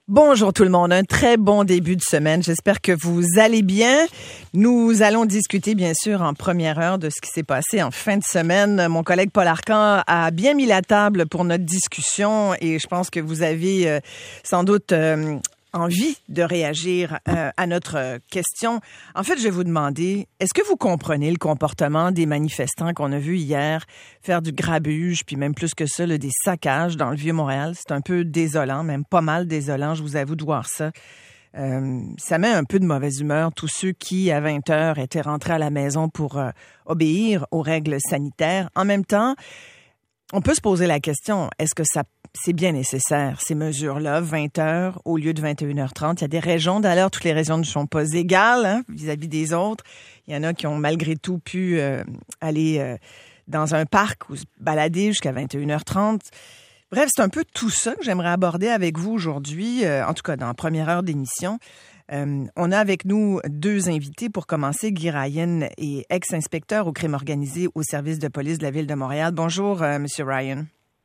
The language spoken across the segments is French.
Bonjour tout le monde, un très bon début de semaine. J'espère que vous allez bien. Nous allons discuter bien sûr en première heure de ce qui s'est passé en fin de semaine. Mon collègue Paul Arcan a bien mis la table pour notre discussion et je pense que vous avez sans doute envie de réagir à notre question. En fait, je vais vous demander, est-ce que vous comprenez le comportement des manifestants qu'on a vus hier faire du grabuge, puis même plus que ça, là, des saccages dans le Vieux-Montréal? C'est un peu désolant, même pas mal désolant, je vous avoue, de voir ça. Ça met un peu de mauvaise humeur tous ceux qui, à 20 heures, étaient rentrés à la maison pour obéir aux règles sanitaires. En même temps, on peut se poser la question, est-ce que c'est bien nécessaire, ces mesures-là, 20 heures au lieu de 21h30? Il y a des régions, d'ailleurs, toutes les régions ne sont pas égales vis-à-vis des autres. Il y en a qui ont malgré tout pu aller dans un parc ou se balader jusqu'à 21h30. Bref, c'est un peu tout ça que j'aimerais aborder avec vous aujourd'hui, en tout cas dans la première heure d'émission. On a avec nous deux invités. Pour commencer, Guy Ryan est ex-inspecteur au crime organisé au service de police de la Ville de Montréal. Bonjour, Monsieur Ryan.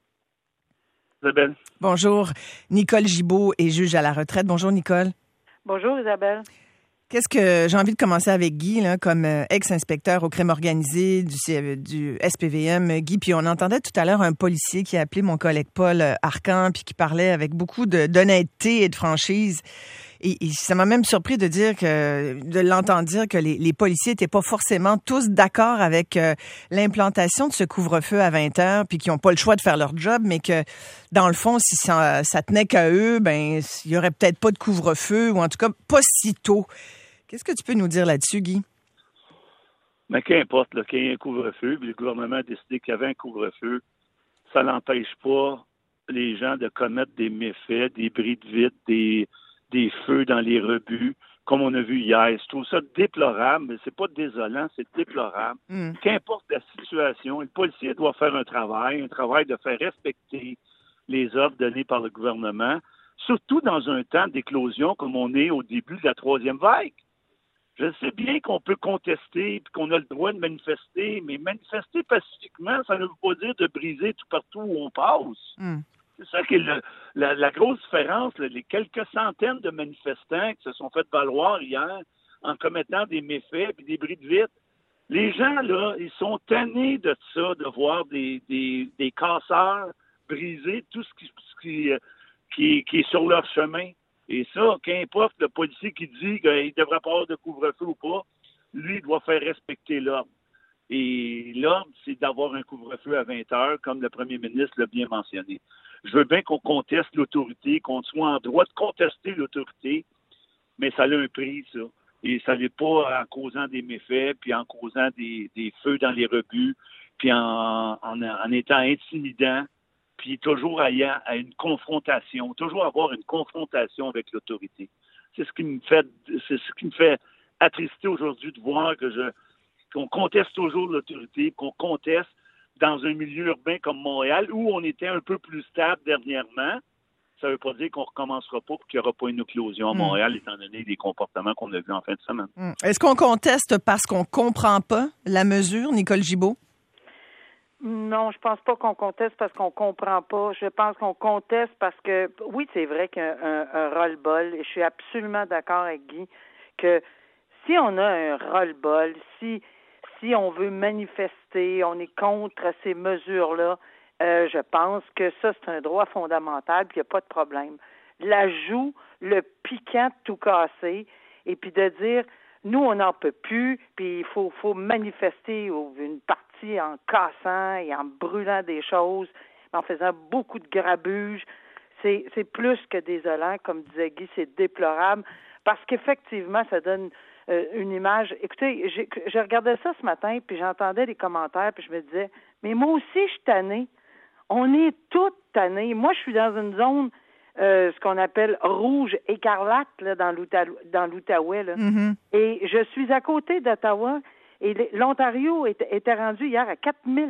Isabelle. Bonjour. Nicole Gibault est juge à la retraite. Bonjour, Nicole. Bonjour, Isabelle. Qu'est-ce que j'ai envie de commencer avec Guy, là, comme ex-inspecteur au crime organisé du SPVM. Guy, puis on entendait tout à l'heure un policier qui a appelé mon collègue Paul Arcan, puis qui parlait avec beaucoup d'honnêteté et de franchise. Et ça m'a même surpris de l'entendre dire que les policiers n'étaient pas forcément tous d'accord avec l'implantation de ce couvre-feu à 20 heures, puis qu'ils n'ont pas le choix de faire leur job, mais que, dans le fond, si ça tenait qu'à eux, ben il y aurait peut-être pas de couvre-feu, ou en tout cas pas si tôt. Qu'est-ce que tu peux nous dire là-dessus, Guy? Mais qu'importe, là, qu'il y ait un couvre-feu, puis le gouvernement a décidé qu'il y avait un couvre-feu, ça n'empêche pas les gens de commettre des méfaits, des bris de vitre, des feux dans les rebuts, comme on a vu hier. Je trouve ça déplorable, mais c'est pas désolant, c'est déplorable. Qu'importe la situation, le policier doit faire un travail de faire respecter les ordres donnés par le gouvernement, surtout dans un temps d'éclosion comme on est au début de la troisième vague. Je sais bien qu'on peut contester et qu'on a le droit de manifester, mais manifester pacifiquement, ça ne veut pas dire de briser tout partout où on passe. C'est ça qui est la grosse différence, là, les quelques centaines de manifestants qui se sont fait valoir hier en commettant des méfaits et des bris de vitre. Les gens, là, ils sont tannés de ça, de voir des casseurs briser tout ce qui est sur leur chemin. Et ça, qu'importe le policier qui dit qu'il ne devrait pas avoir de couvre-feu ou pas, lui, il doit faire respecter l'ordre. Et l'ordre, c'est d'avoir un couvre-feu à 20 heures, comme le premier ministre l'a bien mentionné. Je veux bien qu'on conteste l'autorité, qu'on soit en droit de contester l'autorité, mais ça a un prix, ça. Et ça n'est pas en causant des méfaits, puis en causant des feux dans les rebuts, puis en étant intimidant, puis toujours ayant à une confrontation, toujours avoir une confrontation avec l'autorité. C'est ce qui me fait attrister aujourd'hui de voir qu'on conteste toujours l'autorité, qu'on conteste dans un milieu urbain comme Montréal, où on était un peu plus stable dernièrement. Ça ne veut pas dire qu'on ne recommencera pas pour qu'il n'y aura pas une éclosion à Montréal, étant donné les comportements qu'on a vus en fin de semaine. Est-ce qu'on conteste parce qu'on ne comprend pas la mesure, Nicole Gibault? Non, je pense pas qu'on conteste parce qu'on comprend pas. Je pense qu'on conteste parce que, oui, c'est vrai qu'il y a un ras-le-bol, et je suis absolument d'accord avec Guy, que si on a un ras-le-bol, si on veut manifester, on est contre ces mesures-là, je pense que ça, c'est un droit fondamental, puis il n'y a pas de problème. L'ajout, le piquant de tout casser, et puis de dire, nous, on n'en peut plus, puis il faut manifester une partie en cassant et en brûlant des choses, en faisant beaucoup de grabuge. C'est plus que désolant, comme disait Guy, c'est déplorable, parce qu'effectivement, ça donne une image. Écoutez, je regardais ça ce matin, puis j'entendais des commentaires, puis je me disais, mais moi aussi, je suis tannée. On est toutes tannées. Moi, je suis dans une zone, ce qu'on appelle rouge écarlate, là, dans l'Outaouais, là. Et je suis à côté d'Ottawa, et l'Ontario était rendu hier à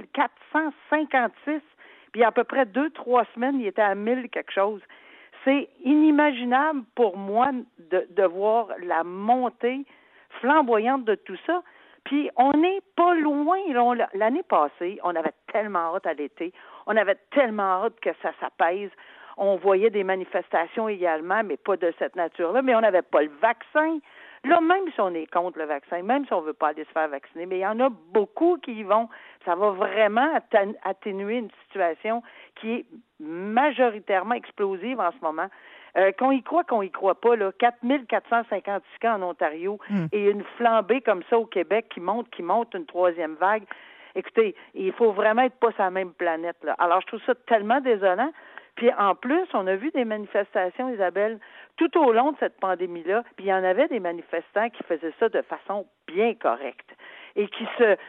4456, puis à peu près 2-3 semaines, il était à 1000 quelque chose. C'est inimaginable pour moi de voir la montée flamboyante de tout ça. Puis on n'est pas loin. L'année passée, on avait tellement hâte à l'été. On avait tellement hâte que ça s'apaise. on voyait des manifestations également, mais pas de cette nature-là, mais on n'avait pas le vaccin. Là, même si on est contre le vaccin, même si on ne veut pas aller se faire vacciner, mais il y en a beaucoup qui y vont. Ça va vraiment atténuer une situation qui est majoritairement explosive en ce moment. Qu'on y croit pas, là, 4456 cas en Ontario et une flambée comme ça au Québec qui monte une troisième vague. Écoutez, il faut vraiment être pas sur la même planète, là. Alors, je trouve ça tellement désolant. Puis, en plus, on a vu des manifestations, Isabelle, tout au long de cette pandémie-là, puis il y en avait des manifestants qui faisaient ça de façon bien correcte et qui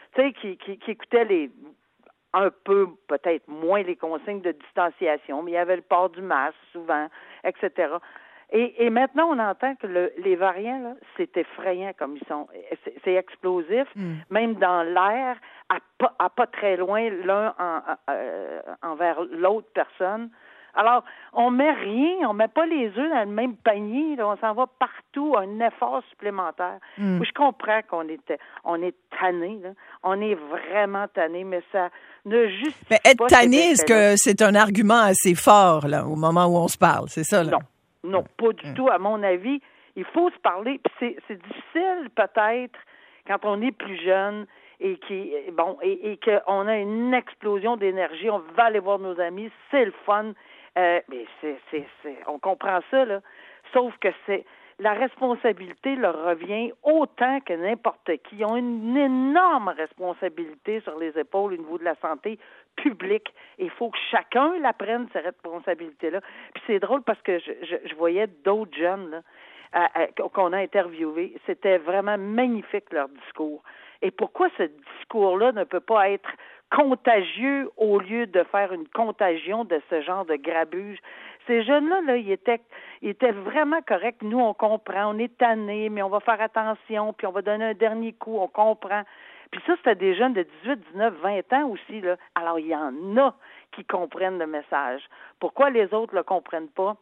écoutaient un peu, peut-être moins les consignes de distanciation, mais il y avait le port du masque souvent, etc. Et maintenant, on entend que les variants, là, c'est effrayant comme ils sont. C'est explosif, même dans l'air, à pas très loin l'un envers l'autre personne. Alors, on met pas les œufs dans le même panier, là, on s'en va partout, un effort supplémentaire. Je comprends qu'on est tanné, là. On est vraiment tanné, mais ça ne justifie pas. Mais être tanné, est-ce que c'est un argument assez fort, là, au moment où on se parle? C'est ça, là? Non, pas du tout. À mon avis, il faut se parler. Puis c'est difficile, peut-être, quand on est plus jeune et qu'on a une explosion d'énergie. On va aller voir nos amis, c'est le fun. Mais on comprend ça, là. Sauf que la responsabilité leur revient autant que n'importe qui. Ils ont une énorme responsabilité sur les épaules au niveau de la santé publique. Il faut que chacun la prenne, cette responsabilité-là. Puis c'est drôle parce que je voyais d'autres jeunes là, qu'on a interviewés. C'était vraiment magnifique, leur discours. Et pourquoi ce discours-là ne peut pas être contagieux au lieu de faire une contagion de ce genre de grabuge? Ces jeunes-là, là, ils étaient vraiment corrects. Nous, on comprend, on est tannés, mais on va faire attention, puis on va donner un dernier coup, on comprend. Puis ça, c'était des jeunes de 18, 19, 20 ans aussi, là. Alors, il y en a qui comprennent le message. Pourquoi les autres ne le comprennent pas?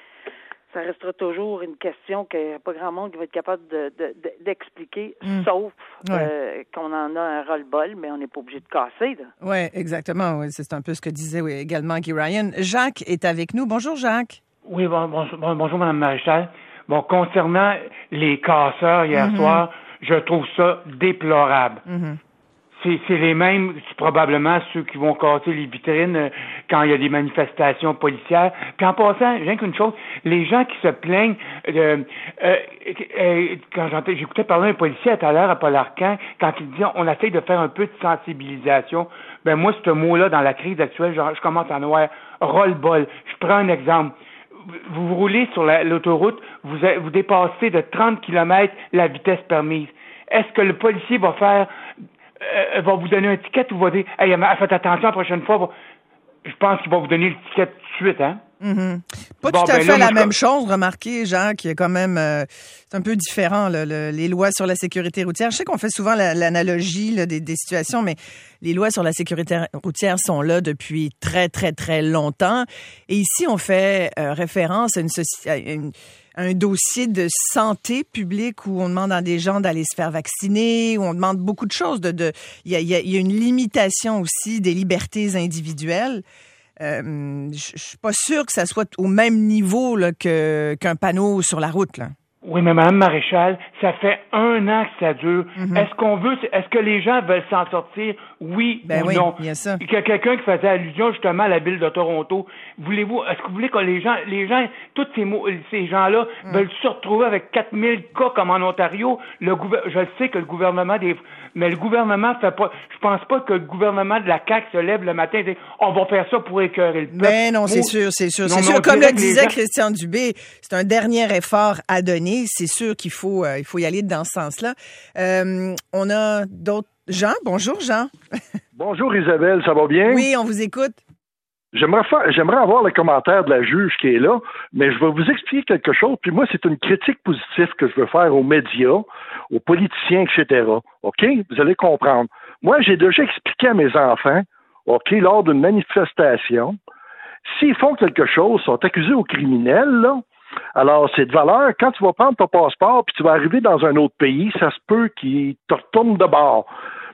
Ça restera toujours une question que pas grand monde qui va être capable d'expliquer, sauf qu'on en a un ras-le-bol, mais on n'est pas obligé de casser. Oui, exactement. Oui, c'est un peu ce que disait également Guy Ryan. Jacques est avec nous. Bonjour, Jacques. Oui, bonjour, Mme Maréchal. Bon, concernant les casseurs hier soir, je trouve ça déplorable. C'est les mêmes, probablement, ceux qui vont casser les vitrines quand il y a des manifestations policières. Puis en passant, rien qu'une chose, les gens qui se plaignent, quand j'écoutais parler un policier tout à l'heure à Paul Arcan, quand il disait on essaye de faire un peu de sensibilisation, ben moi, ce mot-là, dans la crise actuelle, je commence à en avoir ras-le-bol. Je prends un exemple. Vous roulez sur l'autoroute, vous dépassez de 30 km la vitesse permise. Est-ce que le policier va va vous donner un ticket ou va dire « Hey, faites attention la prochaine fois ». Je pense qu'il va vous donner le ticket tout de suite, hein? Pas tout à fait la même chose, remarquez, Jacques, il y a quand même, c'est un peu différent, là, les lois sur la sécurité routière. Je sais qu'on fait souvent l'analogie là, des situations, mais les lois sur la sécurité routière sont là depuis très, très, très longtemps. Et ici, on fait référence à un dossier de santé publique où on demande à des gens d'aller se faire vacciner, où on demande beaucoup de choses. Il y a une limitation aussi des libertés individuelles. Je suis pas sûre que ça soit au même niveau là, qu'un panneau sur la route, là. Oui, mais Mme Maréchal, ça fait 1 an que ça dure. Est-ce que les gens veulent s'en sortir? Oui ou non? Il y a ça. Il y a quelqu'un qui faisait allusion justement à la ville de Toronto. Est-ce que vous voulez que les gens, tous ces gens-là veulent se retrouver avec 4000 cas comme en Ontario? Je sais que le gouvernement mais le gouvernement fait pas, je pense pas que le gouvernement de la CAQ se lève le matin et dit, on va faire ça pour écœurer le peuple. Mais non, c'est sûr. Comme le disait Christian Dubé, c'est un dernier effort à donner. C'est sûr qu'il faut y aller dans ce sens-là. On a d'autres. Jean, bonjour Jean. Bonjour Isabelle, ça va bien? Oui, on vous écoute. J'aimerais avoir le commentaire de la juge qui est là, mais je vais vous expliquer quelque chose. Puis moi, c'est une critique positive que je veux faire aux médias, aux politiciens, etc. OK? Vous allez comprendre. Moi, j'ai déjà expliqué à mes enfants, OK, lors d'une manifestation, s'ils font quelque chose, sont accusés aux criminels, là. Alors, c'est de valeur. Quand tu vas prendre ton passeport puis tu vas arriver dans un autre pays, ça se peut qu'ils te retournent de bord.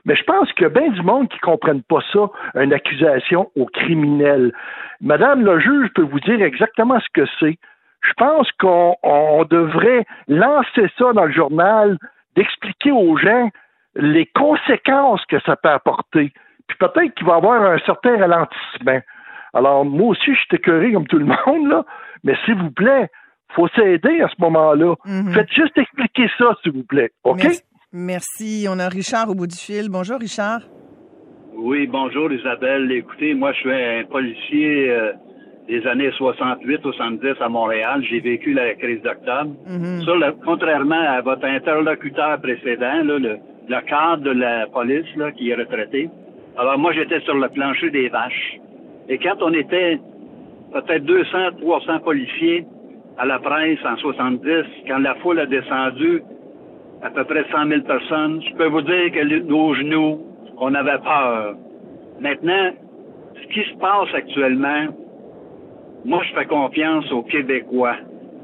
Mais je pense qu'il y a bien du monde qui ne comprenne pas ça, une accusation au criminel. Madame le juge peut vous dire exactement ce que c'est. Je pense qu'on devrait lancer ça dans le journal, d'expliquer aux gens les conséquences que ça peut apporter. Puis peut-être qu'il va y avoir un certain ralentissement. Alors, moi aussi, je suis écœuré comme tout le monde, là, mais s'il vous plaît, faut s'aider à ce moment-là. Mm-hmm. Faites juste expliquer ça, s'il vous plaît. OK? Merci. On a Richard au bout du fil. Bonjour, Richard. Oui, bonjour, Isabelle. Écoutez, moi, je suis un policier des années 68-70 à Montréal. J'ai vécu la crise d'octobre. Mm-hmm. Contrairement à votre interlocuteur précédent, là, le cadre de la police là, qui est retraité, alors moi, j'étais sur le plancher des vaches. Et quand on était peut-être 200-300 policiers à la presse en 70, quand la foule a descendu à peu près 100 000 personnes, je peux vous dire que nos genoux, on avait peur. Maintenant, ce qui se passe actuellement, moi, je fais confiance aux Québécois.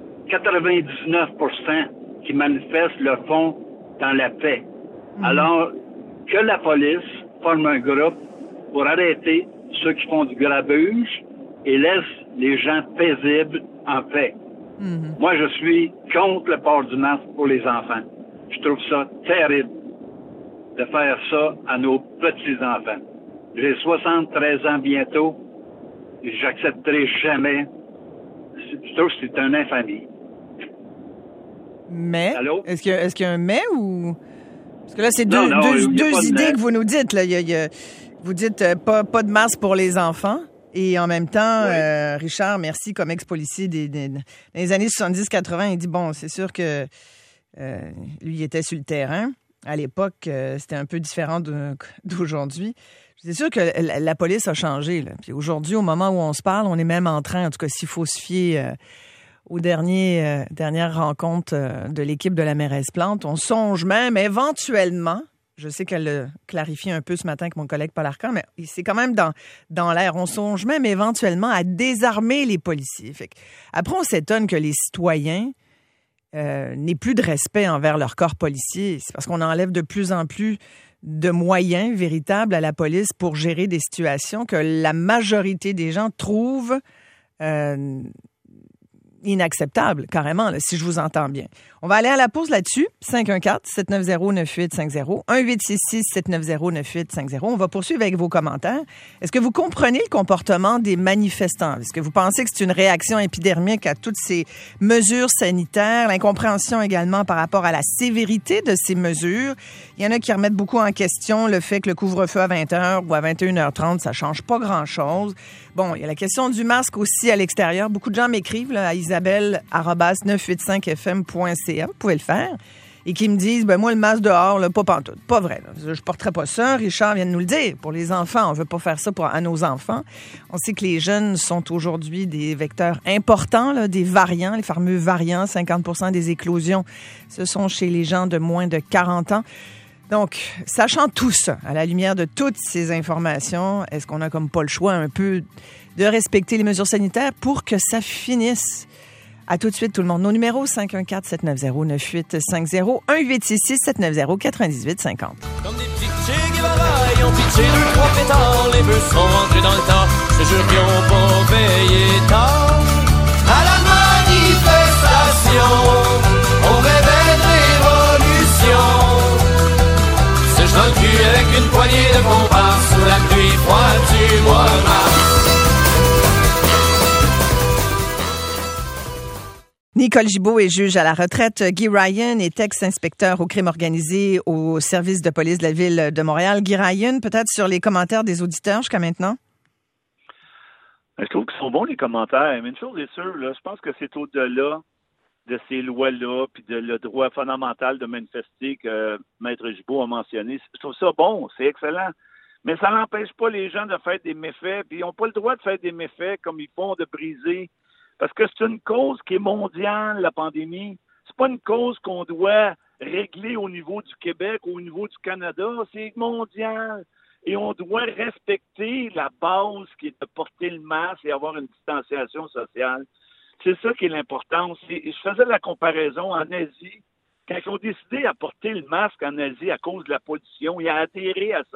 99% qui manifestent le fond dans la paix. Alors, que la police forme un groupe pour arrêter ceux qui font du grabuge et laisse les gens paisibles en paix. Mm-hmm. Moi, je suis contre le port du masque pour les enfants. Je trouve ça terrible de faire ça à nos petits-enfants. J'ai 73 ans bientôt et j'accepterai jamais. Je trouve que c'est une infamie. Mais? Allô? Est-ce qu'il y a un mais ou... Parce que là, c'est deux idées que vous nous dites. Là. Vous dites pas de masque pour les enfants. Et en même temps, oui. Richard, merci, comme ex-policier dans les années 70-80, il dit, bon, c'est sûr que lui, il était sur le terrain. À l'époque, c'était un peu différent d'aujourd'hui. C'est sûr que la police a changé. Là. Puis aujourd'hui, au moment où on se parle, on est même en train, en tout cas, s'il faut se fier aux dernières rencontres de l'équipe de la mairesse Plante, on songe même éventuellement, je sais qu'elle l'a clarifié un peu ce matin avec mon collègue Paul Arcan, mais c'est quand même dans l'air, on songe même éventuellement à désarmer les policiers. Fait après, on s'étonne que les citoyens n'aient plus de respect envers leur corps policier. C'est parce qu'on enlève de plus en plus de moyens véritables à la police pour gérer des situations que la majorité des gens trouvent inacceptable, carrément, là, si je vous entends bien. On va aller à la pause là-dessus. 514-790-9850. 1-866-790-9850. On va poursuivre avec vos commentaires. Est-ce que vous comprenez le comportement des manifestants? Est-ce que vous pensez que c'est une réaction épidermique à toutes ces mesures sanitaires? L'incompréhension également par rapport à la sévérité de ces mesures. Il y en a qui remettent beaucoup en question le fait que le couvre-feu à 20h ou à 21h30, ça change pas grand-chose. Bon, il y a la question du masque aussi à l'extérieur. Beaucoup de gens m'écrivent là, à isabelle@985fm.ca. Vous pouvez le faire. Et qui me disent, moi, le masque dehors, là, pas pantoute. Pas vrai. Là. Je porterai pas ça. Richard vient de nous le dire. Pour les enfants, on veut pas faire ça à nos enfants. On sait que les jeunes sont aujourd'hui des vecteurs importants, là, des variants, les fameux variants. 50% des éclosions, ce sont chez les gens de moins de 40 ans. Donc, sachant tout ça, à la lumière de toutes ces informations, est-ce qu'on a comme pas le choix un peu de respecter les mesures sanitaires pour que ça finisse? À tout de suite, tout le monde. Nos numéros, 514-790-9850, 1-866-790-9850. Comme des petits Che Guevara, ils ont pitché 2-3 pétards, les bœufs sont rentrés dans le tas, je te jure qu'ils ont pas veillé tard. À la manifestation, on rêvait de révolution. Dans le cul avec une poignée de comparses sous la pluie froide du mois de mars. Nicole Gibault est juge à la retraite. Guy Ryan est ex-inspecteur au crime organisé au service de police de la Ville de Montréal. Guy Ryan, peut-être sur les commentaires des auditeurs jusqu'à maintenant? Je trouve qu'ils sont bons, les commentaires. Mais une chose est sûre, là, je pense que c'est au-delà de ces lois-là, puis de le droit fondamental de manifester que Maître Gibault a mentionné. Je trouve ça bon, c'est excellent. Mais ça n'empêche pas les gens de faire des méfaits, puis ils n'ont pas le droit de faire des méfaits comme ils font, de briser. Parce que c'est une cause qui est mondiale, la pandémie. C'est pas une cause qu'on doit régler au niveau du Québec ou au niveau du Canada. C'est mondial. Et on doit respecter la base qui est de porter le masque et avoir une distanciation sociale. C'est ça qui est l'important. Je faisais la comparaison en Asie. Quand ils ont décidé à porter le masque en Asie à cause de la pollution, ils ont adhéré à ça.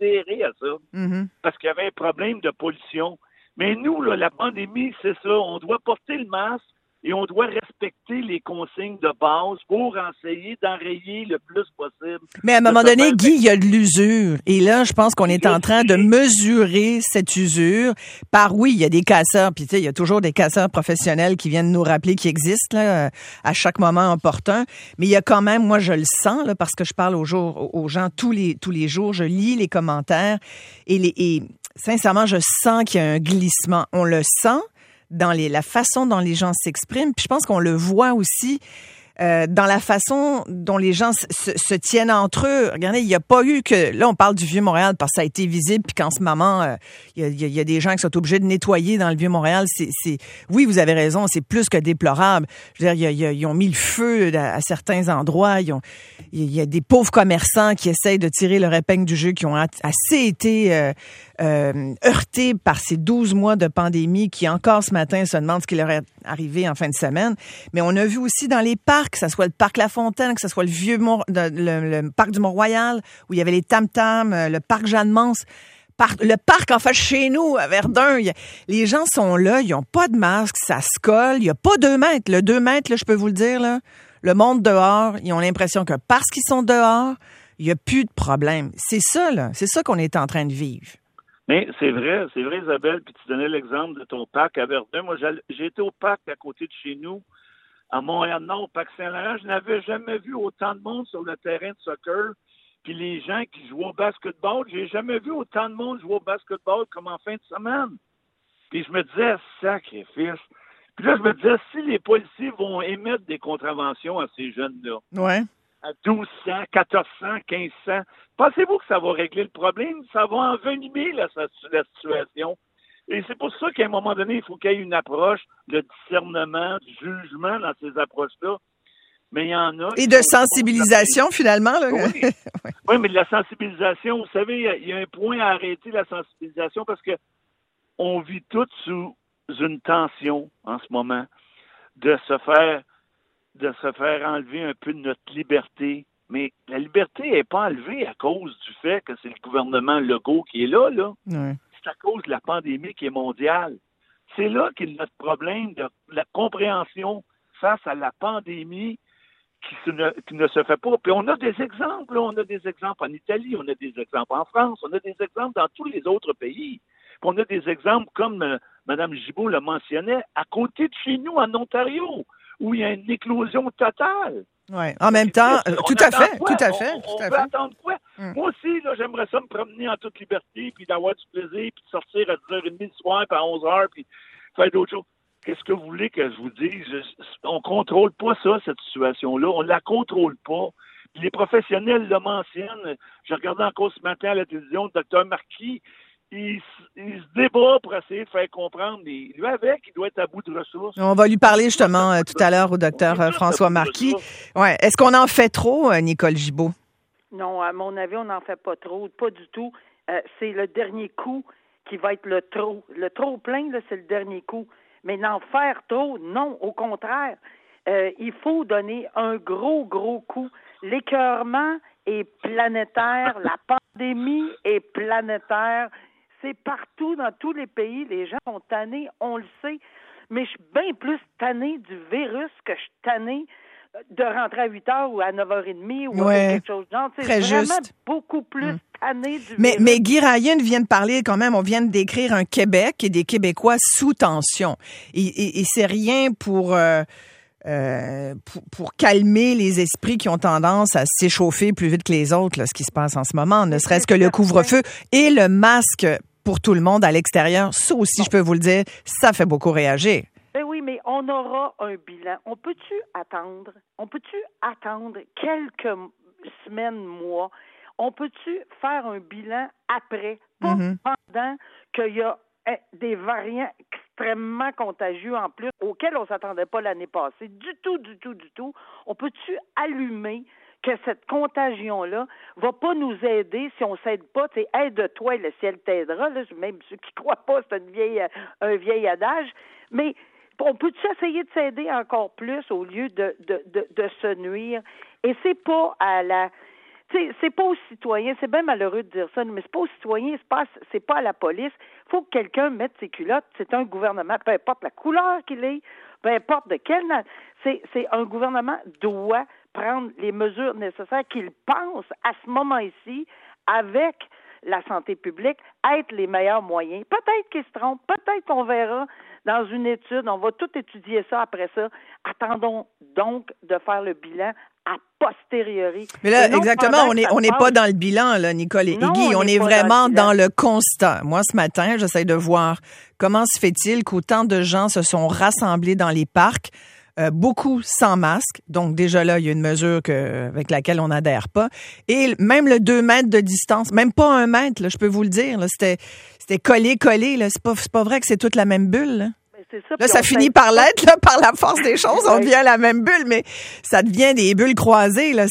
Parce qu'il y avait un problème de pollution. Mais nous, là, la pandémie, c'est ça. On doit porter le masque et on doit respecter les consignes de base pour essayer d'enrayer le plus possible. Mais à un moment donné, Guy, il y a de l'usure. Et là, je pense qu'on est en train de mesurer cette usure par, oui, il y a des casseurs, puis tu sais, il y a toujours des casseurs professionnels qui viennent nous rappeler qu'ils existent là, à chaque moment opportun. Mais il y a quand même, moi, je le sens, là, parce que je parle aux gens tous les jours, je lis les commentaires et sincèrement, je sens qu'il y a un glissement. On le sent dans la façon dont les gens s'expriment. Puis je pense qu'on le voit aussi dans la façon dont les gens se tiennent entre eux. Regardez, il n'y a pas eu que... Là, on parle du Vieux-Montréal parce que ça a été visible, puis qu'en ce moment, il y a des gens qui sont obligés de nettoyer dans le Vieux-Montréal. Oui, vous avez raison, c'est plus que déplorable. Je veux dire, ils ont mis le feu à certains endroits. Il y a des pauvres commerçants qui essayent de tirer leur épingle du jeu, qui ont assez été heurtés par ces 12 mois de pandémie, qui encore ce matin se demandent ce qui leur est arrivé en fin de semaine. Mais on a vu aussi dans les parcs, que ce soit le parc La Fontaine, que ce soit le parc du Mont-Royal, où il y avait les tam-tams, le parc Jeanne-Mance, le parc en face chez nous, à Verdun. Les gens sont là, ils n'ont pas de masque, ça se colle, il n'y a pas 2 mètres. Le 2 mètres, là, je peux vous le dire, là, le monde dehors, ils ont l'impression que parce qu'ils sont dehors, il n'y a plus de problème. C'est ça, là, c'est ça qu'on est en train de vivre. Mais c'est vrai, Isabelle, puis tu donnais l'exemple de ton parc à Verdun. Moi, j'ai été au parc à côté de chez nous, à Montréal-Nord, au parc Saint-Laurent. Je n'avais jamais vu autant de monde sur le terrain de soccer. Puis les gens qui jouent au basketball, j'ai jamais vu autant de monde jouer au basketball comme en fin de semaine. Puis je me disais, sacrifice. Puis là, je me disais, si les policiers vont émettre des contraventions à ces jeunes-là, ouais, à 1200, 1400, 1500, pensez-vous que ça va régler le problème? Ça va envenimer la situation. Et c'est pour ça qu'à un moment donné, il faut qu'il y ait une approche de discernement, de jugement dans ces approches-là. Mais il y en a... Et de sensibilisation, finalement. Là. Oui. Oui, mais de la sensibilisation, vous savez, il y a un point à arrêter la sensibilisation parce que on vit tous sous une tension en ce moment de se faire enlever un peu de notre liberté. Mais la liberté n'est pas enlevée à cause du fait que c'est le gouvernement Legault qui est là. Ouais. C'est à cause de la pandémie qui est mondiale. C'est là qu'est notre problème de la compréhension face à la pandémie qui ne se fait pas. Puis on a des exemples. Là. On a des exemples en Italie, on a des exemples en France, on a des exemples dans tous les autres pays. Puis on a des exemples, comme Mme Gibault le mentionnait, à côté de chez nous, en Ontario, où il y a une éclosion totale. Oui, en même temps, tout à fait. On peut attendre quoi? Moi aussi, là, j'aimerais ça me promener en toute liberté, puis d'avoir du plaisir, puis de sortir à 10h30 le soir, puis à 11h, puis faire d'autres choses. Qu'est-ce que vous voulez que je vous dise? On contrôle pas ça, cette situation-là. On la contrôle pas. Puis les professionnels le mentionnent. J'ai regardé encore ce matin à la télévision le docteur Marquis. Il se débat pour essayer de faire comprendre. Lui, il doit être à bout de ressources. On va lui parler justement tout à l'heure au docteur François Marquis. Ouais. Est-ce qu'on en fait trop, Nicole Gibault? Non, à mon avis, on n'en fait pas trop. Pas du tout. C'est le dernier coup qui va être le trop. Le trop plein, là, c'est le dernier coup. Mais n'en faire trop, non, au contraire. Il faut donner un gros coup. L'écœurement est planétaire. La pandémie est planétaire. C'est partout, dans tous les pays. Les gens sont tannés, on le sait. Mais je suis bien plus tannée du virus que je suis tannée de rentrer à 8h ou à 9h30 ou quelque chose de genre. C'est vraiment juste. beaucoup plus tannée du virus. Mais Guy Ryan vient de parler quand même, on vient de décrire un Québec et des Québécois sous tension. Et c'est rien pour calmer les esprits qui ont tendance à s'échauffer plus vite que les autres, là, ce qui se passe en ce moment, ne serait-ce que le couvre-feu et le masque pour tout le monde à l'extérieur. Ça aussi, je peux vous le dire, ça fait beaucoup réagir. Ben oui, mais on aura un bilan. On peut-tu attendre quelques semaines, mois? On peut-tu faire un bilan après, pas pendant qu'il y a des variants extrêmement contagieux en plus, auxquels on ne s'attendait pas l'année passée, du tout. On peut-tu allumer que cette contagion-là va pas nous aider si on s'aide pas, tu sais, aide-toi et le ciel t'aidera, là, même ceux qui croient pas, c'est un vieil adage, mais On peut-tu essayer de s'aider encore plus au lieu de se nuire? Et c'est pas à la... c'est pas aux citoyens, c'est bien malheureux de dire ça, mais c'est pas aux citoyens, c'est pas à la police. Il faut que quelqu'un mette ses culottes. C'est un gouvernement, peu importe la couleur qu'il est, peu importe de quelle... C'est un gouvernement doit prendre les mesures nécessaires qu'il pense à ce moment-ci avec la santé publique, être les meilleurs moyens. Peut-être qu'ils se trompent, peut-être qu'on verra dans une étude, on va tout étudier ça après ça. Attendons donc de faire le bilan a posteriori. Mais là, exactement, on n'est pas dans le bilan, là, Nicole et Guy. On est vraiment dans le constat. Moi, ce matin, j'essaie de voir comment se fait-il qu'autant de gens se sont rassemblés dans les parcs, beaucoup sans masque. Donc, déjà là, il y a une mesure avec laquelle on n'adhère pas. Et même le 2 mètres de distance, même pas 1 mètre, là, je peux vous le dire, là, c'était collé, là. C'est pas vrai que c'est toute la même bulle, là. C'est ça, là, ça finit par l'être, là, par la force des choses. On devient la même bulle, mais ça devient des bulles croisées, là.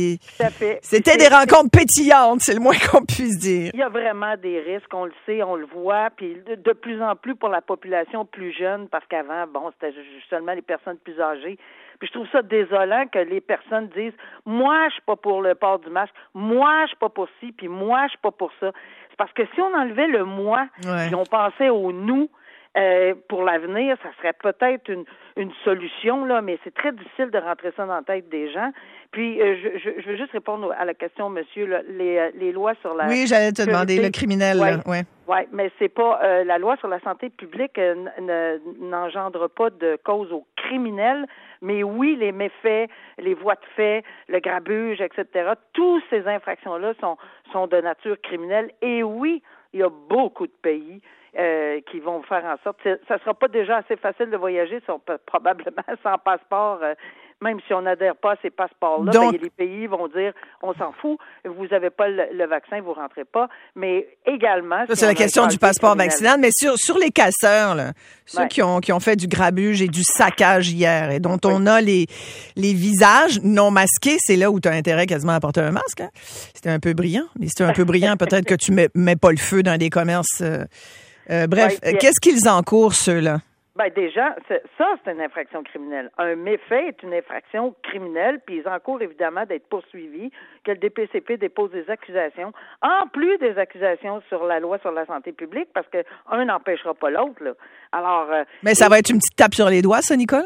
C'était des rencontres pétillantes, c'est le moins qu'on puisse dire. Il y a vraiment des risques, on le sait, on le voit, puis de plus en plus pour la population plus jeune, parce qu'avant, c'était seulement les personnes plus âgées. Puis je trouve ça désolant que les personnes disent « Moi, je suis pas pour le port du masque. Moi, je suis pas pour ci, puis moi, je suis pas pour ça. » C'est parce que si on enlevait le « moi », puis on pensait au « nous », pour l'avenir, ça serait peut-être une solution, là, mais c'est très difficile de rentrer ça dans la tête des gens. Puis, je veux juste répondre à la question, monsieur, là, les lois sur la... Oui, j'allais te demander, le criminel, ouais. Oui, mais c'est pas... la loi sur la santé publique n'engendre pas de cause aux criminels, mais oui, les méfaits, les voies de fait, le grabuge, etc., toutes ces infractions-là sont de nature criminelle. Et oui, il y a beaucoup de pays qui vont faire en sorte... Ça sera pas déjà assez facile de voyager probablement sans passeport, même si on n'adhère pas à ces passeports-là. Donc, les pays vont dire, on s'en fout, vous n'avez pas le vaccin, vous rentrez pas. Mais également... Ça, c'est la question du passeport vaccinal. Mais sur les casseurs, là, ceux qui ont fait du grabuge et du saccage hier et dont on a les visages non masqués, c'est là où tu as intérêt quasiment à porter un masque. Hein? C'était un peu brillant. Mais c'était un peu brillant, peut-être que tu mets pas le feu dans des commerces... bref, qu'est-ce qu'ils encourent, ceux-là? Déjà, ça, c'est une infraction criminelle. Un méfait est une infraction criminelle, puis ils encourent évidemment d'être poursuivis, que le DPCP dépose des accusations, en plus des accusations sur la loi sur la santé publique, parce que un n'empêchera pas l'autre, là. Alors... Mais ça va être une petite tape sur les doigts, ça, Nicole?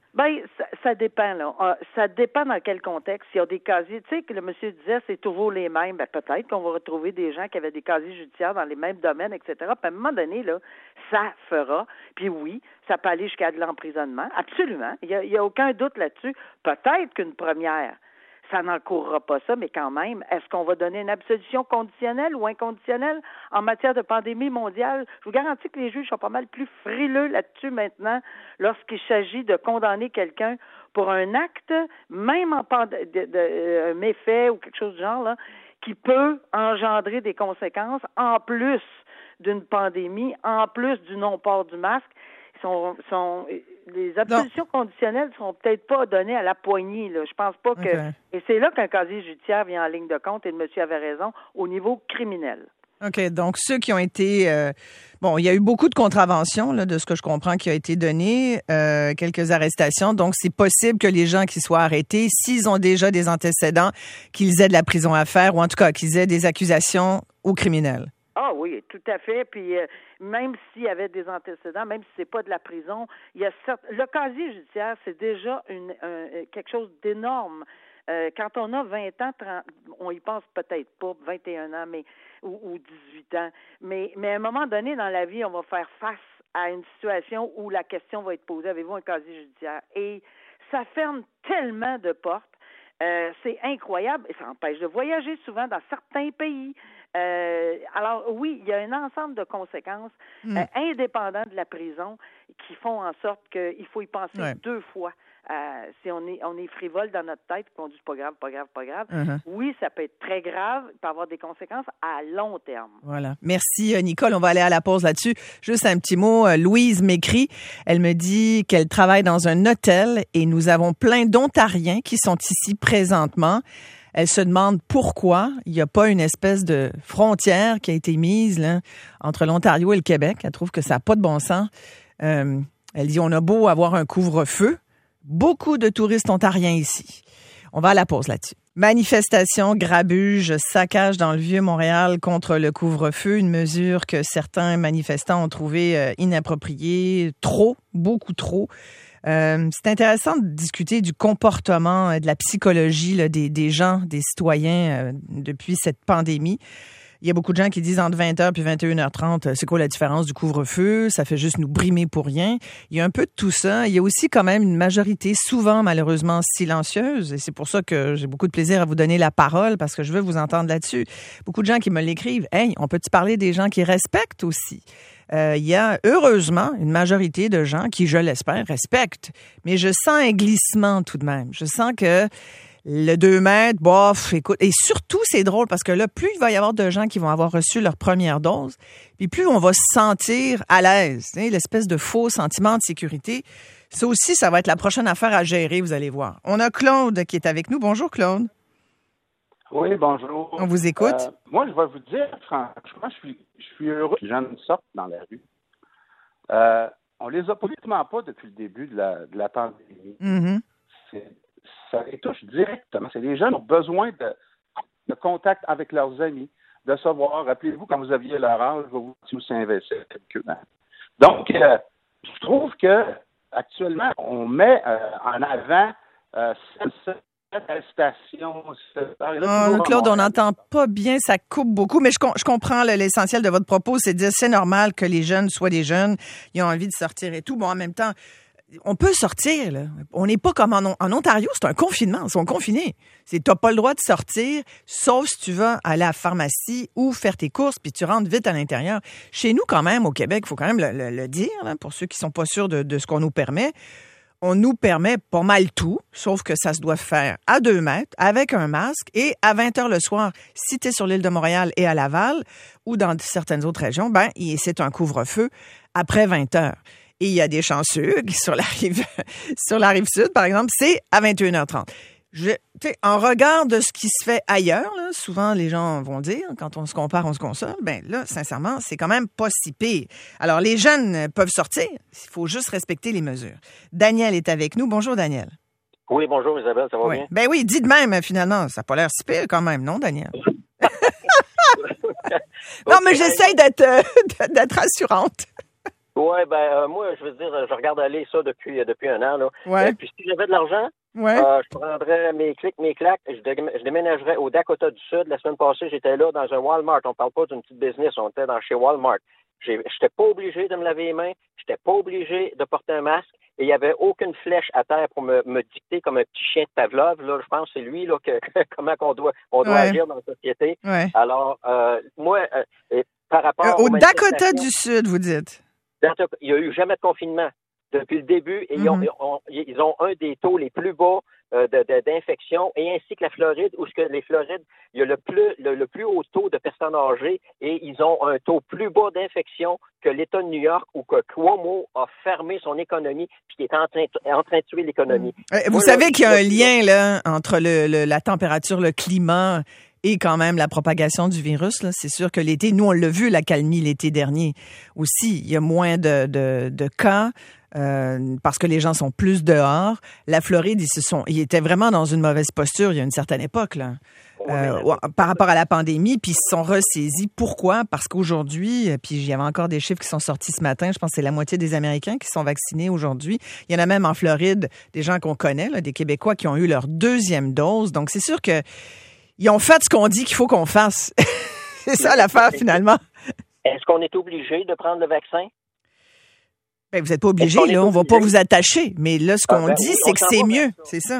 Ça dépend, là. Ça dépend dans quel contexte. Il y a des casiers, tu sais, que le monsieur disait, c'est toujours les mêmes. Peut-être qu'on va retrouver des gens qui avaient des casiers judiciaires dans les mêmes domaines, etc. Puis à un moment donné, là, ça fera. Puis oui, ça peut aller jusqu'à de l'emprisonnement. Absolument. Il y a aucun doute là-dessus. Peut-être qu'une première, ça n'encourra pas ça, mais quand même, est-ce qu'on va donner une absolution conditionnelle ou inconditionnelle en matière de pandémie mondiale? Je vous garantis que les juges sont pas mal plus frileux là-dessus maintenant lorsqu'il s'agit de condamner quelqu'un pour un acte, même en un méfait ou quelque chose du genre, là, qui peut engendrer des conséquences en plus d'une pandémie, en plus du non-port du masque. Les absolutions conditionnelles ne seront peut-être pas données à la poignée. Là. Je pense pas que... Okay. Et c'est là qu'un casier judiciaire vient en ligne de compte, et le monsieur avait raison, au niveau criminel. OK. Donc, ceux qui ont été... il y a eu beaucoup de contraventions, là, de ce que je comprends, qui a été donné, quelques arrestations. Donc, c'est possible que les gens qui soient arrêtés, s'ils ont déjà des antécédents, qu'ils aient de la prison à faire, ou en tout cas, qu'ils aient des accusations aux criminels. Ah oui, tout à fait. Puis même s'il y avait des antécédents, même si c'est pas de la prison, il y a le casier judiciaire, c'est déjà quelque chose d'énorme. Quand on a 20 ans, 30, on y pense peut-être pas, 21 ans, ou 18 ans. Mais à un moment donné dans la vie, on va faire face à une situation où la question va être posée, avez-vous un casier judiciaire? Et ça ferme tellement de portes. C'est incroyable et ça empêche de voyager souvent dans certains pays. Alors oui, il y a un ensemble de conséquences indépendantes de la prison qui font en sorte qu'il faut y penser 2 fois. Si on est frivole dans notre tête, qu'on dit pas grave. Oui, ça peut être très grave, il peut avoir des conséquences à long terme. Voilà. Merci, Nicole. On va aller à la pause là-dessus. Juste un petit mot. Louise m'écrit. Elle me dit qu'elle travaille dans un hôtel et nous avons plein d'Ontariens qui sont ici présentement. Elle se demande pourquoi il n'y a pas une espèce de frontière qui a été mise là, entre l'Ontario et le Québec. Elle trouve que ça n'a pas de bon sens. Elle dit, on a beau avoir un couvre-feu, beaucoup de touristes ontariens ici. On va à la pause là-dessus. Manifestation, grabuge, saccage dans le Vieux-Montréal contre le couvre-feu, une mesure que certains manifestants ont trouvée inappropriée, beaucoup trop. C'est intéressant de discuter du comportement, de la psychologie là, des gens, des citoyens depuis cette pandémie. Il y a beaucoup de gens qui disent entre 20h puis 21h30, c'est quoi la différence du couvre-feu? Ça fait juste nous brimer pour rien. Il y a un peu de tout ça. Il y a aussi quand même une majorité, souvent malheureusement silencieuse. Et c'est pour ça que j'ai beaucoup de plaisir à vous donner la parole parce que je veux vous entendre là-dessus. Beaucoup de gens qui me l'écrivent. Hey, on peut-tu parler des gens qui respectent aussi? Il y a heureusement une majorité de gens qui, je l'espère, respectent. Mais je sens un glissement tout de même. Je sens que le 2 mètres, bof, écoute. Et surtout, c'est drôle parce que là, plus il va y avoir de gens qui vont avoir reçu leur première dose, puis plus on va se sentir à l'aise. L'espèce de faux sentiment de sécurité. Ça aussi, ça va être la prochaine affaire à gérer, vous allez voir. On a Claude qui est avec nous. Bonjour, Claude. Oui, bonjour. On vous écoute. Moi, je vais vous dire, franchement, je suis heureux que les gens sortent dans la rue. On les a politiquement pas depuis le début de la pandémie. Mm-hmm. Ça les touche directement. C'est les gens qui ont besoin de contact avec leurs amis, de savoir. Rappelez-vous, quand vous aviez leur âge, vous aussi investi quelques ans. Donc, je trouve que actuellement, on met en avant cette arrestation. Claude, on n'entend pas bien, ça coupe beaucoup, mais je comprends l'essentiel de votre propos, c'est de dire c'est normal que les jeunes soient des jeunes, ils ont envie de sortir et tout. Bon, en même temps, on peut sortir, là. On n'est pas comme en Ontario, c'est un confinement. Ils sont confinés. T'as pas le droit de sortir, sauf si tu vas aller à la pharmacie ou faire tes courses, puis tu rentres vite à l'intérieur. Chez nous, quand même, au Québec, il faut quand même le dire, là, pour ceux qui sont pas sûrs de ce qu'on nous permet. On nous permet pas mal tout, sauf que ça se doit faire à 2 mètres, avec un masque, et à 20h le soir, si tu es sur l'île de Montréal et à Laval, ou dans certaines autres régions, c'est un couvre-feu après 20h. Et il y a des chanceux qui, sur la rive sud, par exemple, c'est à 21h30. En regard de ce qui se fait ailleurs, là, souvent les gens vont dire, quand on se compare, on se console, là, sincèrement, c'est quand même pas si pire. Alors, les jeunes peuvent sortir, il faut juste respecter les mesures. Daniel est avec nous. Bonjour, Daniel. Oui, bonjour, Isabelle, ça va bien? Ben oui, dis de même, finalement. Ça n'a pas l'air si pire quand même, non, Daniel? Non, mais j'essaye d'être rassurante. Oui, moi, je veux dire, je regarde aller ça depuis 1 an, là. Ouais. Puis si j'avais de l'argent, je prendrais mes clics, mes claques, je déménagerais au Dakota du Sud. La semaine passée, j'étais là dans un Walmart. On parle pas d'une petite business, on était chez Walmart. J'étais pas obligé de me laver les mains, j'étais pas obligé de porter un masque, et il y avait aucune flèche à terre pour me dicter comme un petit chien de Pavlov. Là, je pense que c'est lui là comment on doit agir dans la société. Ouais. Alors, moi, par rapport au Dakota du Sud, vous dites. Il n'y a eu jamais de confinement depuis le début et ils ont un des taux les plus bas d'infection, et ainsi que la Floride, où les Florides, il y a le plus haut taux de personnes âgées, et ils ont un taux plus bas d'infection que l'État de New York, où que Cuomo a fermé son économie puis qui est en train de tuer l'économie. Vous savez qu'il y a un lien là entre la température, le climat et quand même la propagation du virus, là. C'est sûr que l'été, nous on l'a vu, l'accalmie l'été dernier aussi, il y a moins de cas parce que les gens sont plus dehors. La Floride, ils étaient vraiment dans une mauvaise posture il y a une certaine époque là. Par rapport à la pandémie, puis ils se sont ressaisis. Pourquoi? Parce qu'aujourd'hui, puis il y avait encore des chiffres qui sont sortis ce matin, je pense que c'est la moitié des Américains qui sont vaccinés aujourd'hui. Il y en a même en Floride des gens qu'on connaît, là, des Québécois qui ont eu leur 2e dose. Donc c'est sûr que ils ont fait ce qu'on dit qu'il faut qu'on fasse. C'est ça l'affaire, finalement. Est-ce qu'on est obligé de prendre le vaccin? Vous n'êtes pas obligé, là. On ne va pas vous attacher. Mais là, ce qu'on dit, c'est que c'est mieux. C'est ça.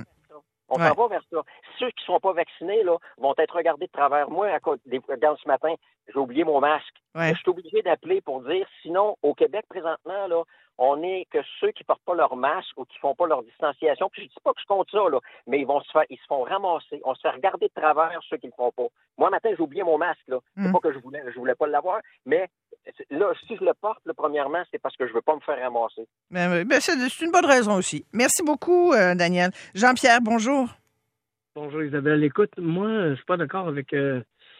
On s'en va vers ça. Ceux qui ne sont pas vaccinés là, vont être regardés de travers. Moi, regarde, ce matin, j'ai oublié mon masque. Je suis obligé d'appeler pour dire, sinon, au Québec, présentement, là, on n'est que ceux qui portent pas leur masque ou qui font pas leur distanciation. Puis je dis pas que je compte ça, là, mais ils se font ramasser. On se fait regarder de travers ceux qui le font pas. Moi, matin, j'ai oublié mon masque, là. C'est pas que je voulais pas l'avoir, mais là, si je le porte, là, premièrement, c'est parce que je veux pas me faire ramasser. C'est une bonne raison aussi. Merci beaucoup, Daniel. Jean-Pierre, bonjour. Bonjour, Isabelle. Écoute, moi, je suis pas d'accord avec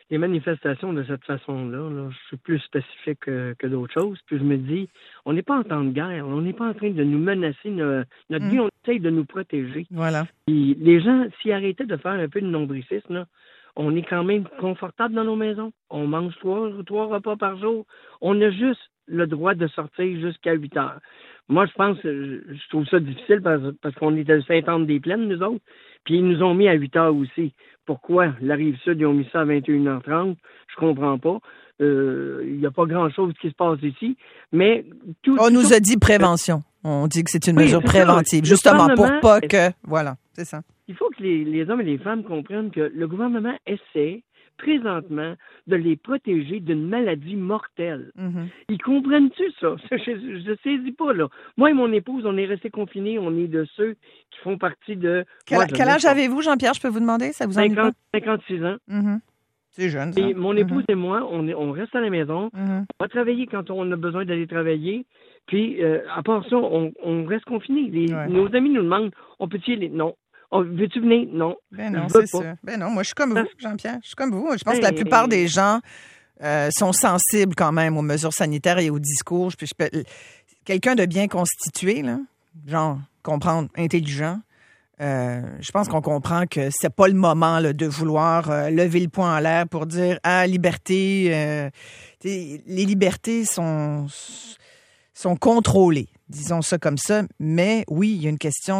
les manifestations de cette façon-là, là, je suis plus spécifique que d'autres choses. Puis je me dis, on n'est pas en temps de guerre. On n'est pas en train de nous menacer notre vie. On essaye de nous protéger. Voilà. Puis les gens, s'ils arrêtaient de faire un peu de nombricisme, là, on est quand même confortable dans nos maisons. On mange trois repas par jour. On a juste le droit de sortir jusqu'à 8 heures. Moi, je trouve ça difficile parce qu'on est à Sainte-Anne-des-Plaines, nous autres. Puis ils nous ont mis à 8 heures aussi. Pourquoi la Rive-Sud, ils ont mis ça à 21h30? Je comprends pas. Il n'y a pas grand-chose qui se passe ici. Mais on nous a dit prévention. On dit que c'est une mesure préventive. Justement, pour pas que... Voilà, c'est ça. Il faut que les hommes et les femmes comprennent que le gouvernement essaie présentement de les protéger d'une maladie mortelle. Mm-hmm. Ils comprennent-tu ça? Je ne saisis pas, là. Moi et mon épouse, on est restés confinés. On est de ceux qui font partie de... Quel âge avez-vous, Jean-Pierre? Je peux vous demander? Ça vous 56 ans. Mm-hmm. C'est jeune, ça. Et mon épouse et moi, on reste à la maison. Mm-hmm. On va travailler quand on a besoin d'aller travailler. Puis, à part ça, on reste confinés. Nos amis nous demandent, on peut-y aller? Non. Veux-tu venir? Non. Ben non, c'est ça. Ben non, moi, je suis comme vous, Jean-Pierre. Je suis comme vous. Je pense que la plupart des gens sont sensibles quand même aux mesures sanitaires et au discours. Quelqu'un de bien constitué, là, genre, comprendre, intelligent, je pense qu'on comprend que c'est pas le moment là, de vouloir lever le poing en l'air pour dire « Ah, liberté... les libertés sont contrôlées, disons ça comme ça. Mais oui, il y a une question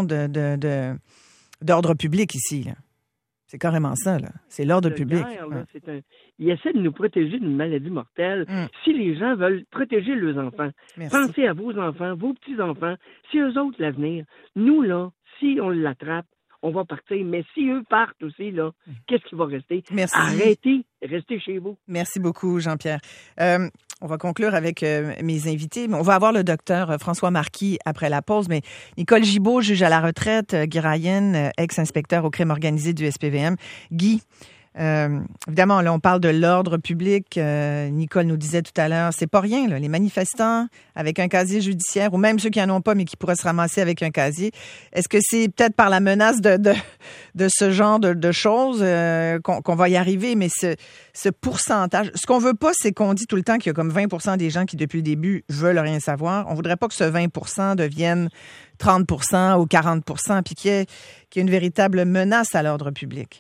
d'ordre public ici. Là. C'est carrément ça. Là. C'est l'ordre public. Guerre, là, il essaie de nous protéger d'une maladie mortelle. Si les gens veulent protéger leurs enfants, pensez à vos enfants, vos petits-enfants. Si eux autres, l'avenir, nous, là, si on l'attrape, on va partir. Mais si eux partent aussi, là, qu'est-ce qui va rester? Merci. Arrêtez, restez chez vous. Merci beaucoup, Jean-Pierre. On va conclure avec mes invités. On va avoir le docteur François Marquis après la pause, mais Nicole Gibault, juge à la retraite, Guy Ryan, ex-inspecteur au crime organisé du SPVM. Guy, évidemment, là, on parle de l'ordre public. Nicole nous disait tout à l'heure, c'est pas rien, là, les manifestants avec un casier judiciaire, ou même ceux qui en ont pas, mais qui pourraient se ramasser avec un casier. Est-ce que c'est peut-être par la menace de ce genre de choses qu'on va y arriver, mais ce pourcentage, ce qu'on veut pas, c'est qu'on dit tout le temps qu'il y a comme 20% des gens qui, depuis le début, veulent rien savoir. On voudrait pas que ce 20% devienne 30% ou 40%, puis qu'il y ait une véritable menace à l'ordre public.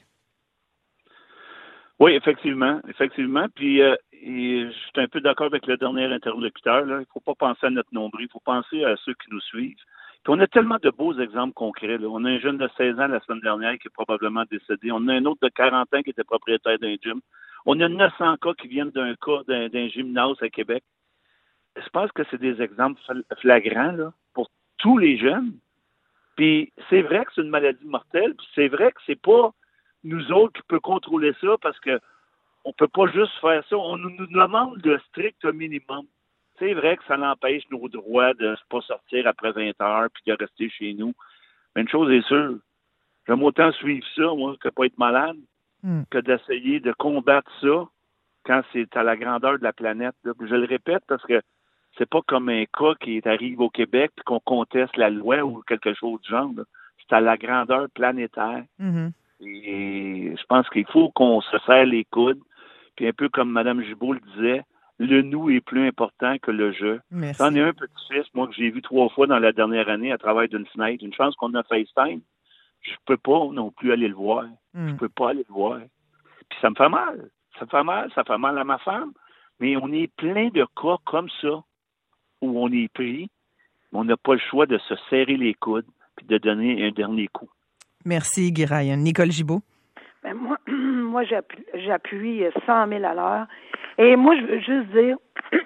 Oui, effectivement. Puis, je suis un peu d'accord avec le dernier interlocuteur. Là. Il ne faut pas penser à notre nombril. Il faut penser à ceux qui nous suivent. Puis on a tellement de beaux exemples concrets. Là. On a un jeune de 16 ans la semaine dernière qui est probablement décédé. On a un autre de 40 ans qui était propriétaire d'un gym. On a 900 cas qui viennent d'un gymnase à Québec. Je pense que c'est des exemples flagrants là, pour tous les jeunes. Puis c'est vrai que c'est une maladie mortelle. Puis c'est vrai que c'est pas nous autres qui peut contrôler ça parce que on peut pas juste faire ça. On nous demande le strict minimum. C'est vrai que ça l'empêche nos droits de ne pas sortir après 20 heures puis de rester chez nous. Mais une chose est sûre, j'aime autant suivre ça, moi, que pas être malade, que d'essayer de combattre ça quand c'est à la grandeur de la planète. Là. Je le répète parce que c'est pas comme un cas qui arrive au Québec puis qu'on conteste la loi ou quelque chose du genre. Là. C'est à la grandeur planétaire. Mm-hmm. Et je pense qu'il faut qu'on se serre les coudes. Puis un peu comme Mme Gibault le disait, le nous est plus important que le je. Merci. C'en est un petit-fils, moi, que j'ai vu 3 fois dans la dernière année à travers d'une fenêtre. Une chance qu'on a FaceTime. Je peux pas non plus aller le voir. Je peux pas aller le voir. Puis ça me fait mal. Ça fait mal à ma femme. Mais on est plein de cas comme ça où on est pris. On n'a pas le choix de se serrer les coudes puis de donner un dernier coup. Merci, Guy Ryan. Nicole Gibault? Ben moi j'appuie 100 000 à l'heure. Et moi, je veux juste dire,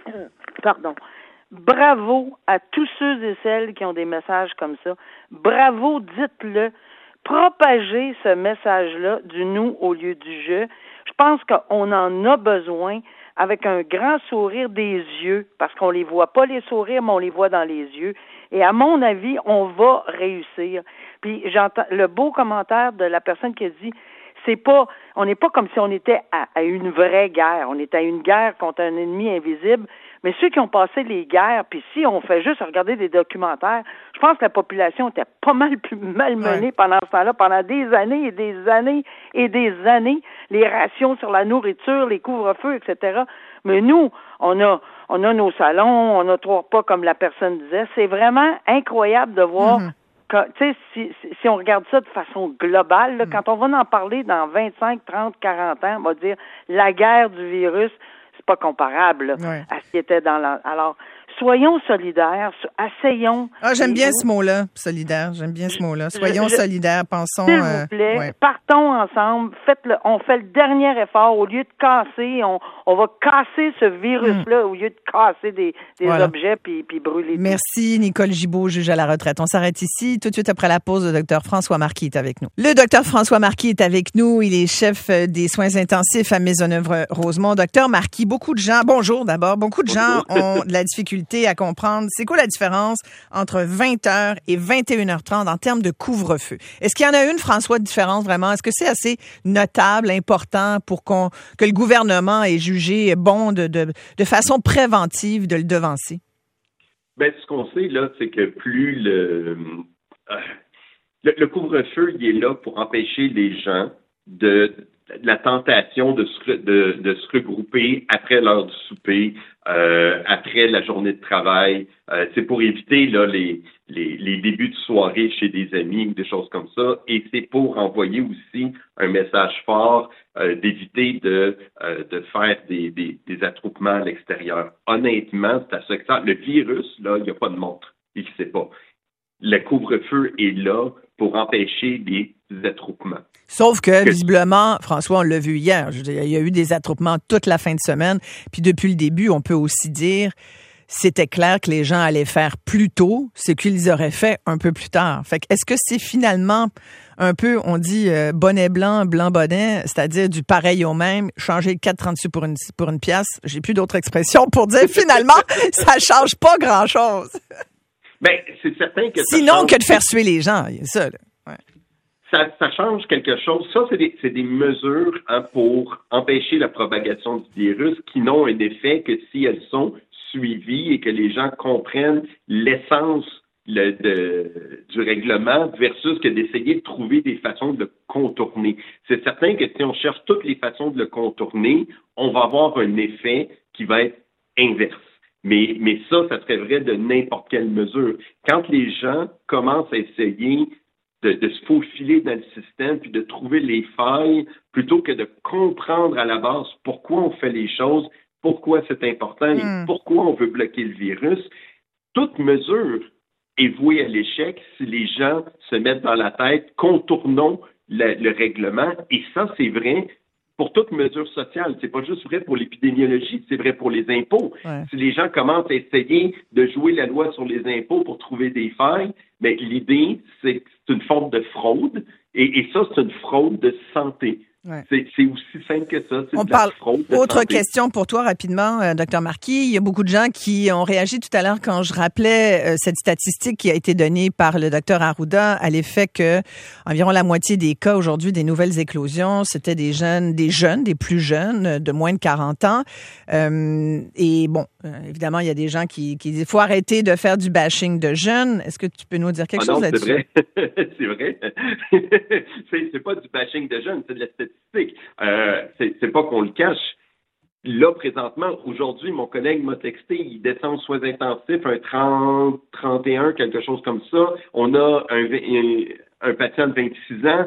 bravo à tous ceux et celles qui ont des messages comme ça. Bravo, dites-le. Propagez ce message-là du nous au lieu du je. Je pense qu'on en a besoin avec un grand sourire des yeux, parce qu'on les voit pas les sourires, mais on les voit dans les yeux. Et à mon avis, on va réussir. Puis j'entends le beau commentaire de la personne qui a dit, on n'est pas comme si on était à une vraie guerre. On est à une guerre contre un ennemi invisible. Mais ceux qui ont passé les guerres, puis si on fait juste regarder des documentaires, je pense que la population était pas mal plus malmenée pendant ce temps-là, pendant des années et des années et des années, les rations sur la nourriture, les couvre-feux, etc. Mais nous, on a nos salons, on a 3 repas comme la personne disait. C'est vraiment incroyable de voir. Tu sais, si on regarde ça de façon globale, là, quand on va en parler dans 25, 30, 40 ans, on va dire la guerre du virus, c'est pas comparable là, à ce qui était dans Alors, soyons solidaires, essayons. Ah, j'aime bien ce mot-là, solidaire. J'aime bien ce mot-là. Soyons solidaires, pensons. S'il vous plaît, partons ensemble. On fait le dernier effort au lieu de casser. On va casser ce virus-là au lieu de casser des objets puis brûler. Merci, Nicole Gibault, juge à la retraite. On s'arrête ici. Tout de suite après la pause, le docteur François Marquis est avec nous. Le docteur François Marquis est avec nous. Il est chef des soins intensifs à Maisonneuve-Rosemont. Docteur Marquis, beaucoup de gens ont de la difficulté à comprendre c'est quoi la différence entre 20h et 21h30 en termes de couvre-feu. Est-ce qu'il y en a une, François, de différence vraiment? Est-ce que c'est assez notable, important pour que le gouvernement ait jugé bon de façon préventive de le devancer? Ben, ce qu'on sait, là, c'est que plus le couvre-feu, il est là pour empêcher les gens de la tentation de se regrouper après l'heure du souper, après la journée de travail. C'est pour éviter là les débuts de soirée chez des amis ou des choses comme ça. Et c'est pour envoyer aussi un message fort d'éviter de faire des attroupements à l'extérieur. Honnêtement, c'est à ce que ça. Le virus, là, il n'y a pas de montre. Il ne sait pas. Le couvre-feu est là pour empêcher des attroupements. Sauf que, visiblement, François, on l'a vu hier, il y a eu des attroupements toute la fin de semaine. Puis depuis le début, on peut aussi dire, c'était clair que les gens allaient faire plus tôt ce qu'ils auraient fait un peu plus tard. Fait que, est-ce que c'est finalement un peu, on dit bonnet blanc, blanc bonnet, c'est-à-dire du pareil au même, changer le 4,36 pour une pièce? J'ai plus d'autres expressions pour dire finalement, ça change pas grand-chose. Ben, c'est certain que sinon que de faire suer les gens, il y a ça, là. Ça change quelque chose. Ça, c'est des mesures pour empêcher la propagation du virus qui n'ont un effet que si elles sont suivies et que les gens comprennent l'essence du règlement versus que d'essayer de trouver des façons de le contourner. C'est certain que si on cherche toutes les façons de le contourner, on va avoir un effet qui va être inverse. Mais ça serait vrai de n'importe quelle mesure. Quand les gens commencent à essayer de se faufiler dans le système puis de trouver les failles plutôt que de comprendre à la base pourquoi on fait les choses, pourquoi c'est important et pourquoi on veut bloquer le virus, toute mesure est vouée à l'échec si les gens se mettent dans la tête contournons le règlement. Et ça, c'est vrai pour toute mesure sociale. C'est pas juste vrai pour l'épidémiologie, c'est vrai pour les impôts. Ouais. Si les gens commencent à essayer de jouer la loi sur les impôts pour trouver des failles, mais l'idée, c'est que c'est une forme de fraude, et ça, c'est une fraude de santé. Ouais. C'est aussi simple que ça. C'est de la fraude de Autre santé. question pour toi rapidement, Dr Marquis. Il y a beaucoup de gens qui ont réagi tout à l'heure quand je rappelais cette statistique qui a été donnée par le Dr Arruda à l'effet que environ la moitié des cas aujourd'hui des nouvelles éclosions, c'était des plus jeunes, de moins de 40 ans. Et bon, évidemment, il y a des gens qui disent faut arrêter de faire du bashing de jeunes. Est-ce que tu peux nous dire quelque chose là-dessus? C'est vrai. C'est pas du bashing de jeunes, c'est de la statistique. C'est pas qu'on le cache. Là, présentement, aujourd'hui, mon collègue m'a texté, il descend aux soins intensifs, un 30, 31, quelque chose comme ça. On a un patient de 26 ans.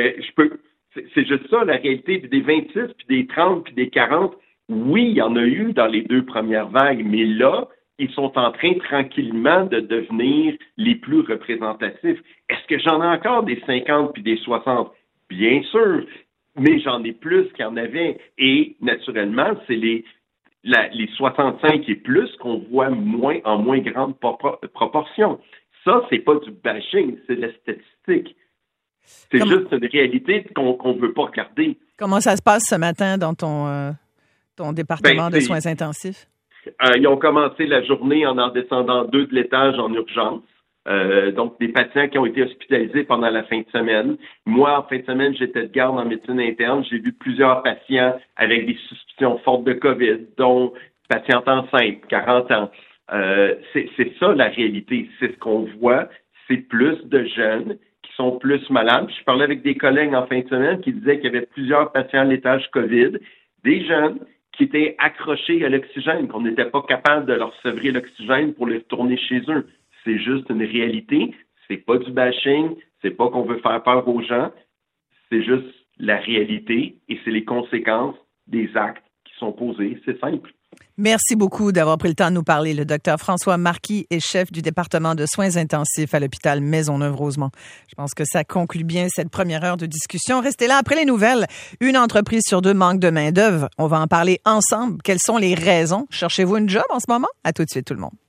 C'est juste ça, la réalité des 26, puis des 30, puis des 40. Oui, il y en a eu dans les 2 premières vagues, mais là, ils sont en train tranquillement de devenir les plus représentatifs. Est-ce que j'en ai encore des 50 puis des 60? Bien sûr, mais j'en ai plus qu'il y en avait. Et naturellement, c'est les 65 et plus qu'on voit en moins grande proportion. Ça, c'est pas du bashing, c'est de la statistique. C'est juste une réalité qu'on ne veut pas regarder. Comment ça se passe ce matin dans ton département de soins intensifs? Ils ont commencé la journée en descendant 2 de l'étage en urgence. Donc, des patients qui ont été hospitalisés pendant la fin de semaine. Moi, en fin de semaine, j'étais de garde en médecine interne. J'ai vu plusieurs patients avec des suspicions fortes de COVID, dont patiente enceinte, 40 ans. C'est ça la réalité. C'est ce qu'on voit. C'est plus de jeunes qui sont plus malades. Je parlais avec des collègues en fin de semaine qui disaient qu'il y avait plusieurs patients à l'étage COVID, des jeunes qui étaient accrochés à l'oxygène, qu'on n'était pas capable de leur sevrer l'oxygène pour les retourner chez eux. C'est juste une réalité. C'est pas du bashing. C'est pas qu'on veut faire peur aux gens. C'est juste la réalité et c'est les conséquences des actes qui sont posés. C'est simple. Merci beaucoup d'avoir pris le temps de nous parler. Le docteur François Marquis est chef du département de soins intensifs à l'hôpital Maisonneuve-Rosemont. Je pense que ça conclut bien cette première heure de discussion. Restez là après les nouvelles. Une entreprise sur 2 manque de main-d'œuvre. On va en parler ensemble. Quelles sont les raisons? Cherchez-vous une job en ce moment? À tout de suite, tout le monde.